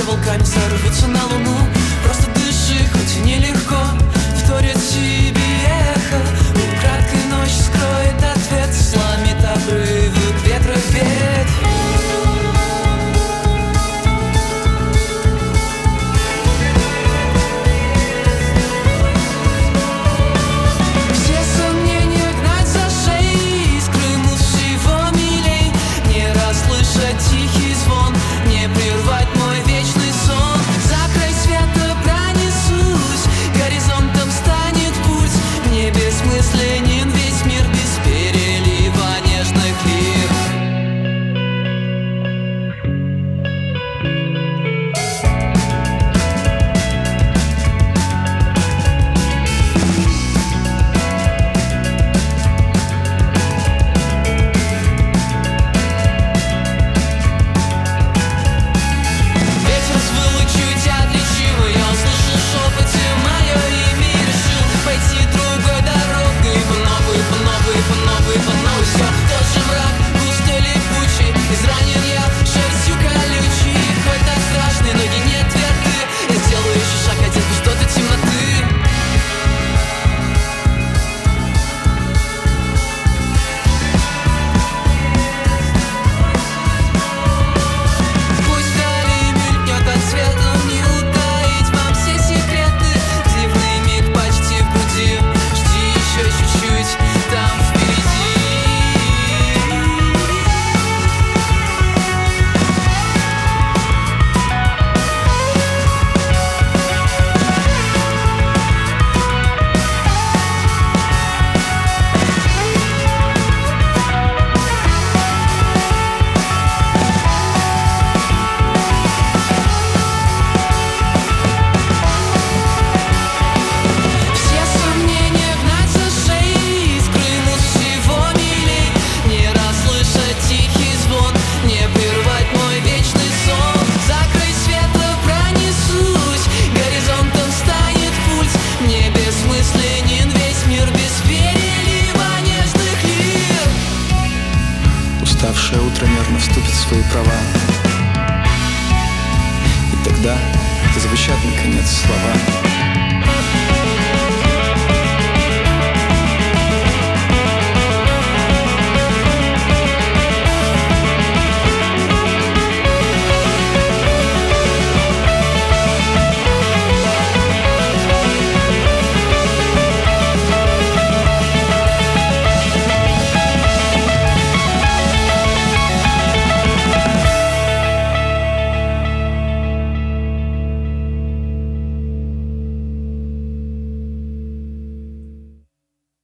волками сорвутся на луну. Просто дыши, хоть и нелегко, вторит себе эхо. Украдкой ночь скроет ответ, сломит обрывы ветра ветвь. Тихий звон, не прервать мой вечный сон. За край света пронесусь, горизонтом станет пульс. Мне бессмысленен весь мир без перелива нежных лир. Уставшее утро нервно вступит в свои права, и тогда зазвучат наконец слова.